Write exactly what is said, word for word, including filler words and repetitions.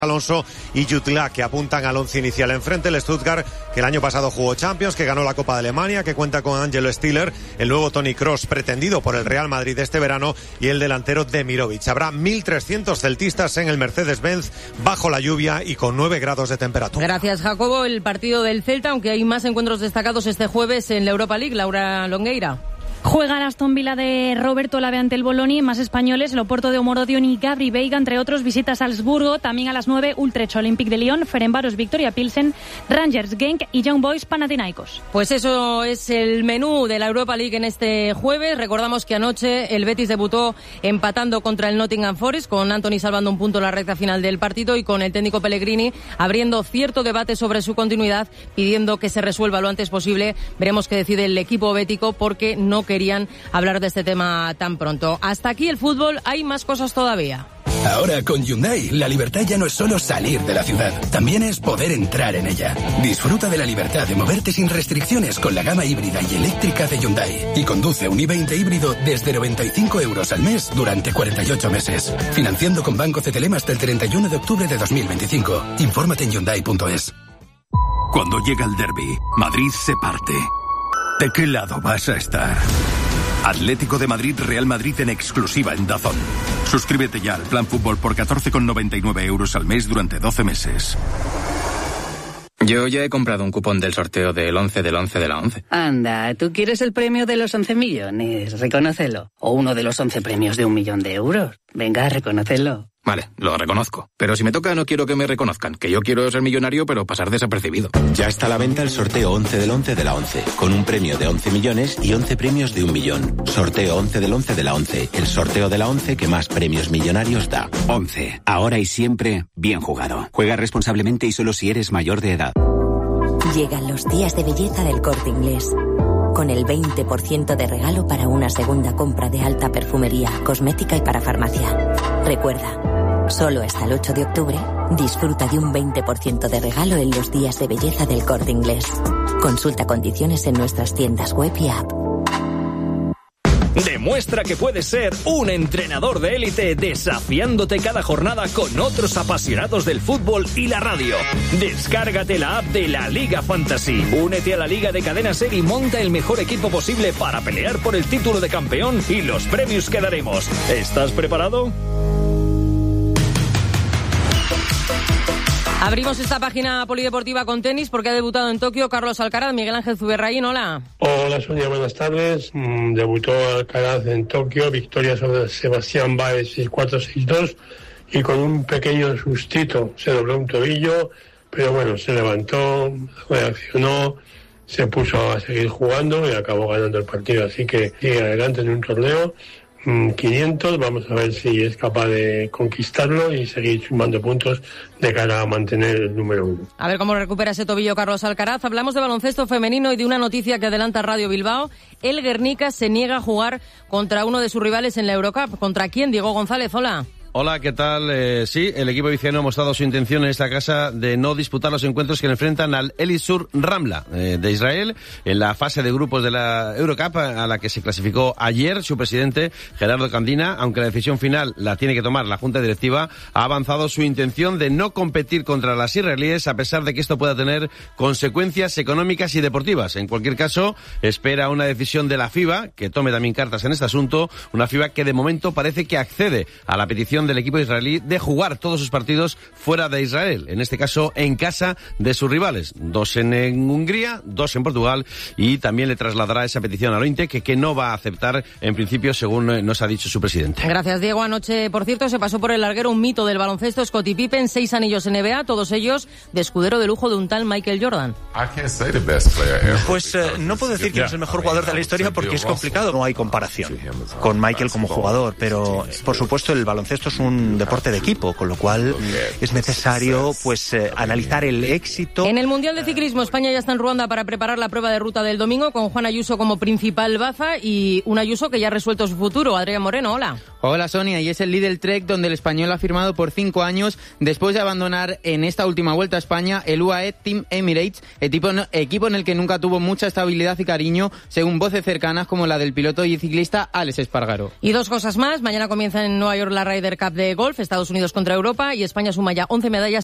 Alonso y Jutla, que apuntan al once inicial. Enfrente el Stuttgart, que el año pasado jugó Champions, que ganó la Copa de Alemania, que cuenta con Angelo Stiller, el nuevo Toni Kroos, pretendido por el Real Madrid este verano, y el delantero Demirovic. Habrá mil trescientos celtistas en el Mercedes-Benz, bajo la lluvia y con nueve grados de temperatura. Gracias, Jacobo. El partido del Celta, aunque hay más encuentros destacados este jueves en la Europa League. Laura Longueira. Juega el Aston Villa de Roberto Lave ante el Bologna, más españoles, el Oporto de Omorodion y Gabri Veiga, entre otros. Visita Salzburgo, también a las nueve, Utrecht Olympique de Lyon, Ferencváros Victoria Pilsen, Rangers Genk y Young Boys Panathinaikos. Pues eso es el menú de la Europa League en este jueves. Recordamos que anoche el Betis debutó empatando contra el Nottingham Forest, con Antony salvando un punto en la recta final del partido y con el técnico Pellegrini abriendo cierto debate sobre su continuidad, pidiendo que se resuelva lo antes posible. Veremos qué decide el equipo bético, porque no querían hablar de este tema tan pronto. Hasta aquí el fútbol, hay más cosas todavía. Ahora con Hyundai, la libertad ya no es solo salir de la ciudad, también es poder entrar en ella. Disfruta de la libertad de moverte sin restricciones con la gama híbrida y eléctrica de Hyundai y conduce un i veinte híbrido desde noventa y cinco euros al mes durante cuarenta y ocho meses. Financiando con Banco C T L M hasta el treinta y uno de octubre de dos mil veinticinco. Infórmate en Hyundai punto es. Cuando llega el derbi, Madrid se parte. ¿De qué lado vas a estar? Atlético de Madrid, Real Madrid en exclusiva en DAZN. Suscríbete ya al Plan Fútbol por catorce con noventa y nueve euros al mes durante doce meses. Yo ya he comprado un cupón del sorteo del once del once de la once. Anda, ¿tú quieres el premio de los once millones? Reconócelo. O uno de los once premios de un millón de euros. Venga, reconócelo. Vale, lo reconozco. Pero si me toca, no quiero que me reconozcan. Que yo quiero ser millonario, pero pasar desapercibido. Ya está a la venta el sorteo once del once de la once, con un premio de once millones y once premios de un millón. Sorteo once del once de la once, el sorteo de la once que más premios millonarios da. once. Ahora y siempre, bien jugado. Juega responsablemente y solo si eres mayor de edad. Llegan los días de belleza del Corte Inglés. Con el veinte por ciento de regalo para una segunda compra de alta perfumería, cosmética y para farmacia. Recuerda, solo hasta el ocho de octubre, disfruta de un veinte por ciento de regalo en los días de belleza del Corte Inglés. Consulta condiciones en nuestras tiendas web y app. Demuestra que puedes ser un entrenador de élite desafiándote cada jornada con otros apasionados del fútbol y la radio. Descárgate la app de la Liga Fantasy. Únete a la Liga de Cadena Ser y monta el mejor equipo posible para pelear por el título de campeón y los premios que daremos. ¿Estás preparado? Abrimos esta página polideportiva con tenis porque ha debutado en Tokio Carlos Alcaraz. Miguel Ángel Zuberraín, hola. Hola Sonia, buenas tardes. Mm, debutó Alcaraz en Tokio, victoria sobre Sebastián Báez seis cuatro seis dos y con un pequeño sustito, se dobló un tobillo, pero bueno, se levantó, reaccionó, se puso a seguir jugando y acabó ganando el partido, así que sigue adelante en un torneo. quinientos, vamos a ver si es capaz de conquistarlo y seguir sumando puntos de cara a mantener el número uno. A ver cómo recupera ese tobillo Carlos Alcaraz. Hablamos de baloncesto femenino y de una noticia que adelanta Radio Bilbao. El Guernica se niega a jugar contra uno de sus rivales en la Eurocup. ¿Contra quién? Diego González, hola. Hola, ¿qué tal? Eh, sí, el equipo vizcaíno ha mostrado su intención en esta casa de no disputar los encuentros que le enfrentan al Elisur Ramla eh, de Israel en la fase de grupos de la Eurocup, a la que se clasificó ayer su presidente Gerardo Candina. Aunque la decisión final la tiene que tomar la Junta Directiva, ha avanzado su intención de no competir contra las israelíes, a pesar de que esto pueda tener consecuencias económicas y deportivas. En cualquier caso, espera una decisión de la FIBA, que tome también cartas en este asunto, una FIBA que de momento parece que accede a la petición del equipo israelí de jugar todos sus partidos fuera de Israel, en este caso en casa de sus rivales, dos en, en Hungría, dos en Portugal, y también le trasladará esa petición al O I N T E, que, que no va a aceptar en principio, según nos ha dicho su presidente. Gracias, Diego. Anoche, por cierto, se pasó por el larguero un mito del baloncesto, Scottie Pippen, seis anillos en N B A, todos ellos de escudero de lujo de un tal Michael Jordan. Pues eh, no puedo decir quién es el mejor jugador de la historia porque es complicado, no hay comparación con Michael como jugador, pero por supuesto el baloncesto es un deporte de equipo, con lo cual es necesario pues eh, analizar el éxito. En el Mundial de Ciclismo, España ya está en Ruanda para preparar la prueba de ruta del domingo, con Juan Ayuso como principal baza y un Ayuso que ya ha resuelto su futuro. Adrián Moreno, hola. Hola Sonia, y es el Lidl Trek donde el español ha firmado por cinco años después de abandonar en esta última vuelta a España el U A E Team Emirates, equipo, equipo en el que nunca tuvo mucha estabilidad y cariño, según voces cercanas como la del piloto y ciclista Alex Espargaro. Y dos cosas más, mañana comienza en Nueva York la Ryder Cup de golf, Estados Unidos contra Europa, y España suma ya once medallas